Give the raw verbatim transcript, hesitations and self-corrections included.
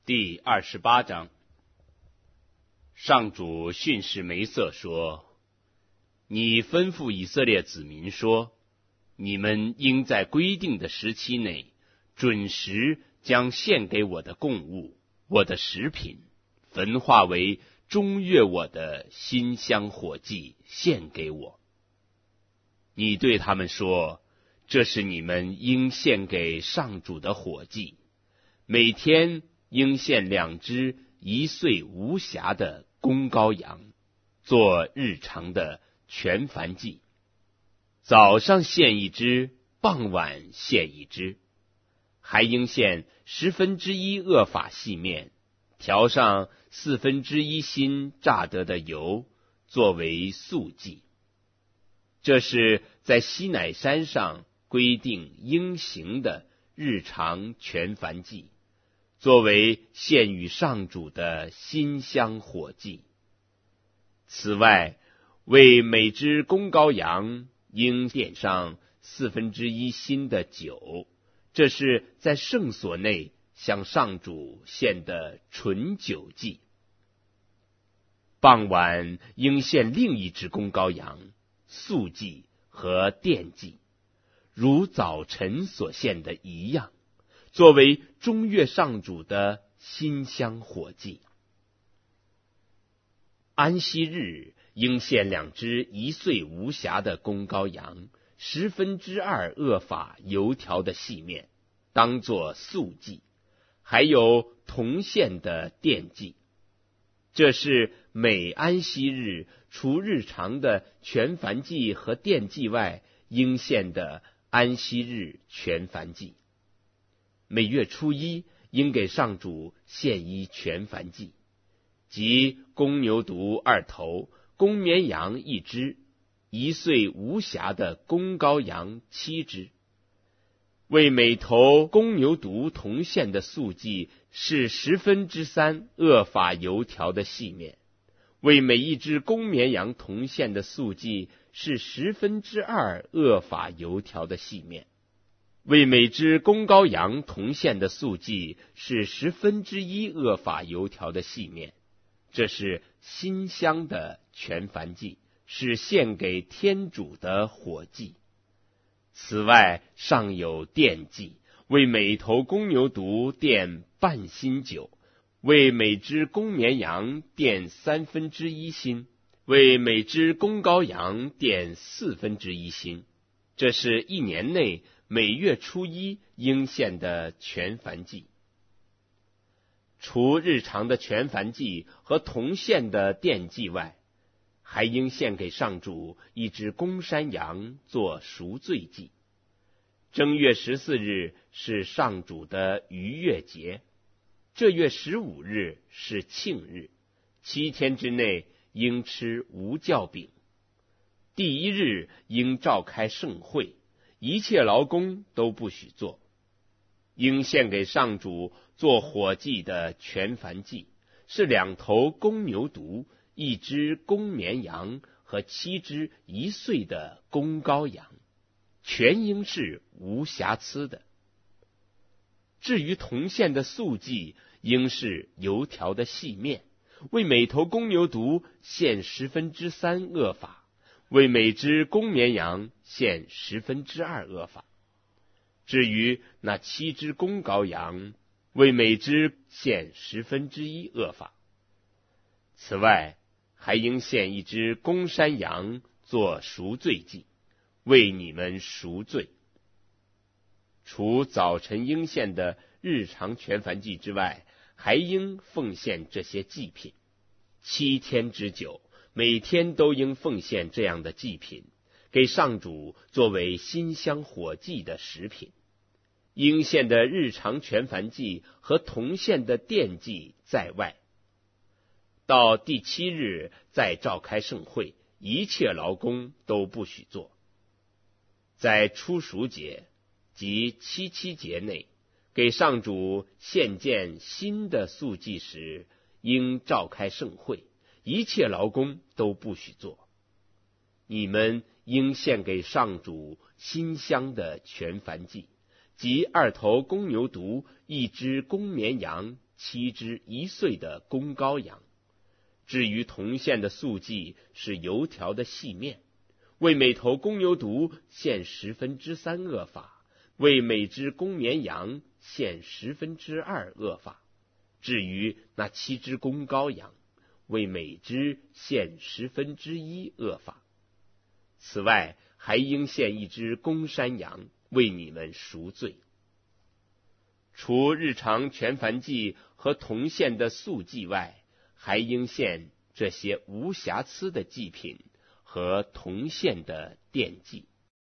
第二十八章，上主训示梅瑟说：你吩咐以色列子民说，你们应在规定的时期内准时将献给我的供物、我的食品焚化为中悦我的馨香火祭献给我。你对他们说，这是你们应献给上主的火祭，每天应献两只一岁无瑕的公羔羊，做日常的全燔祭。早上献一只，傍晚献一只，还应献十分之一厄法细面，调上四分之一新榨得的油，作为素祭。这是在西乃山上规定应行的日常全燔祭，作为献与上主的馨香火祭。此外，为每只公羔羊应点上四分之一新的酒，这是在圣所内向上主献的纯酒祭。傍晚应献另一只公羔羊，素祭和奠祭，如早晨所献的一样，作为中悦上主的馨香火祭。安息日应献两只一岁无瑕的公羔羊，十分之二厄法油条的细面，当作素祭，还有同献的奠祭。这是每安息日除日常的全燔祭和奠祭外应献的安息日全燔祭。每月初一应给上主献一全燔祭，即公牛犊二头，公绵羊一只，一岁无瑕的公羔羊七只。为每头公牛犊同献的素祭是十分之三厄法油条的细面，为每一只公绵羊同献的素祭是十分之二厄法油条的细面，为每只公羔羊同献的素祭是十分之一厄法油条的细面。这是馨香的全燔祭，是献给天主的火祭。此外，尚有奠祭，为每头公牛犊奠半新酒，为每只公绵羊奠三分之一新，为每只公羔羊奠四分之一新。这是一年内每月初一应献的全燔祭。除日常的全燔祭和同献的奠祭外，还应献给上主一只公山羊做赎罪祭。正月十四日是上主的逾越节，这月十五日是庆日，七天之内应吃无酵饼。第一日应召开盛会，一切劳工都不许做。应献给上主做火祭的全燔祭是两头公牛犊，一只公绵羊和七只一岁的公羔羊，全应是无瑕疵的。至于同献的素祭，应是油条的细面，为每头公牛犊献十分之三厄法，为每只公绵羊献十分之二厄法。至于那七只公羔羊，为每只献十分之一厄法。此外，还应献一只公山羊做赎罪祭，为你们赎罪。除早晨应献的日常全燔祭之外，还应奉献这些祭品。七天之久，每天都应奉献这样的祭品，给上主作为馨香火祭的食品。应献的日常全燔祭和同献的奠祭在外。到第七日再召开盛会，一切劳工都不许做。在初熟节及七七节内，给上主献建新的素祭时，应召开盛会，一切劳工都不许做。你们应献给上主馨香的全燔祭，即二头公牛犊，一只公绵羊七只一岁的公羔羊。至于同献的素祭是油条的细面，为每头公牛犊献十分之三厄法，为每只公绵羊献十分之二厄法。至于那七只公羔羊，为每只献十分之一厄法。此外，还应献一只公山羊，为你们赎罪。除日常全燔祭和同献的素祭外，还应献这些无瑕疵的祭品和同献的奠祭。